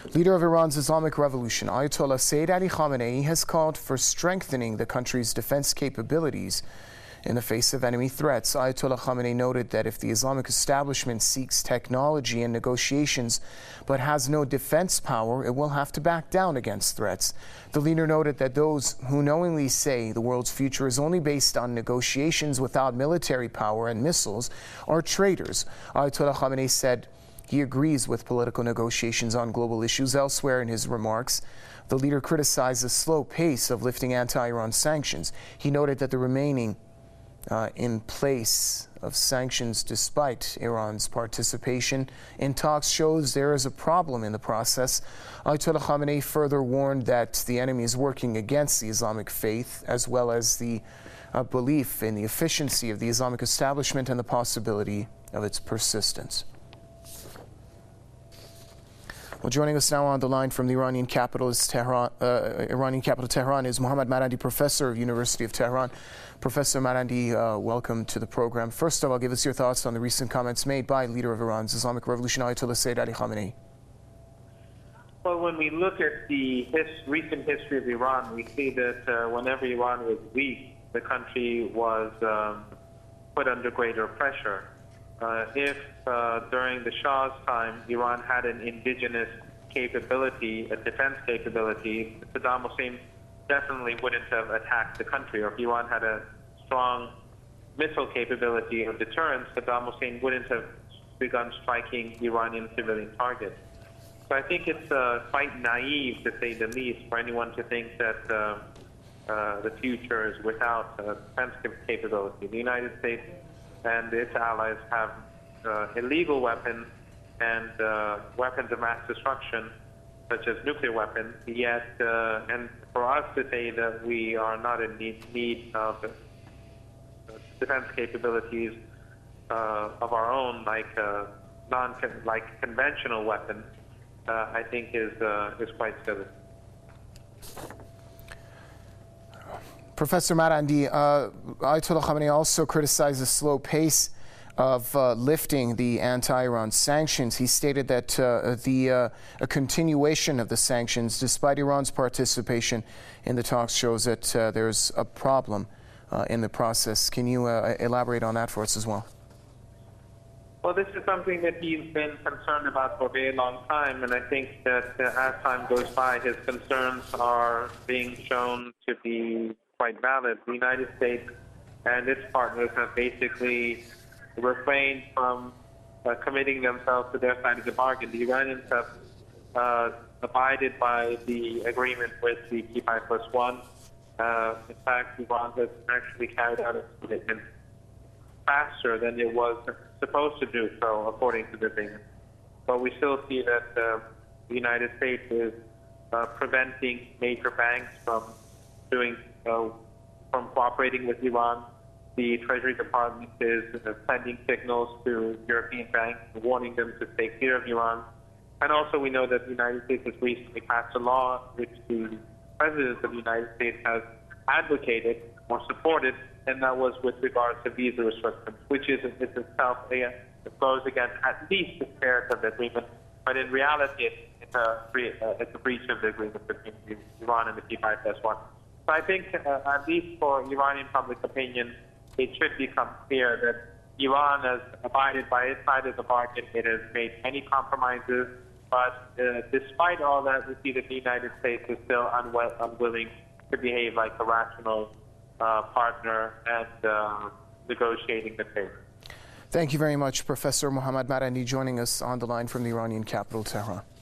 Leader of Iran's Islamic Revolution, Ayatollah Sayyid Ali Khamenei, has called for strengthening the country's defense capabilities in the face of enemy threats. Ayatollah Khamenei noted that if the Islamic establishment seeks technology and negotiations but has no defense power, it will have to back down against threats. The leader noted that those who knowingly say the world's future is only based on negotiations without military power and missiles are traitors. Ayatollah Khamenei said he agrees with political negotiations on global issues. Elsewhere in his remarks, the leader criticized the slow pace of lifting anti-Iran sanctions. He noted that the remaining in place of sanctions despite Iran's participation in talks shows there is a problem in the process. Ayatollah Khamenei further warned that the enemy is working against the Islamic faith as well as the belief in the efficiency of the Islamic establishment and the possibility of its persistence. Well, joining us now on the line from the Iranian capital Tehran is Mohammad Marandi, professor of University of Tehran. Professor Marandi, welcome to the program. First of all, give us your thoughts on the recent comments made by leader of Iran's Islamic Revolution, Ayatollah Sayyid Ali Khamenei. Well, when we look at the recent history of Iran, we see that whenever Iran was weak, the country was put under greater pressure. If during the Shah's time, Iran had an indigenous capability, a defense capability, Saddam Hussein definitely wouldn't have attacked the country. Or if Iran had a strong missile capability of deterrence, Saddam Hussein wouldn't have begun striking Iranian civilian targets. So I think it's quite naive, to say the least, for anyone to think that the future is without defense capability. The United States and its allies have illegal weapons and weapons of mass destruction, such as nuclear weapons, yet, and for us to say that we are not in need of defense capabilities of our own, like conventional weapons, I think is quite silly. Professor Marandi, Ayatollah Khamenei also criticized the slow pace of lifting the anti-Iran sanctions. He stated that a continuation of the sanctions, despite Iran's participation in the talks, shows that there's a problem in the process. Can you elaborate on that for us as well? Well, this is something that he's been concerned about for a very long time, and I think that as time goes by, his concerns are being shown to be quite valid. The United States and its partners have basically refrained from committing themselves to their side of the bargain. The Iranians have abided by the agreement with the P5+1. In fact, Iran has actually carried out its commitment faster than it was supposed to do so, according to the agreement. But we still see that the United States is preventing major banks from cooperating with Iran. The Treasury Department is sending signals to European banks, warning them to stay clear of Iran. And also we know that the United States has recently passed a law which the President of the United States has advocated or supported, and that was with regards to visa restrictions, which is itself goes against at least the spirit of the agreement, but in reality it's a breach of the agreement between Iran and the P5+1. So I think, at least for Iranian public opinion, it should become clear that Iran has abided by its side of the bargain. It has made many compromises, but despite all that, we see that the United States is still unwilling to behave like a rational partner and negotiating the case. Thank you very much, Professor Mohammad Marandi, joining us on the line from the Iranian capital, Tehran.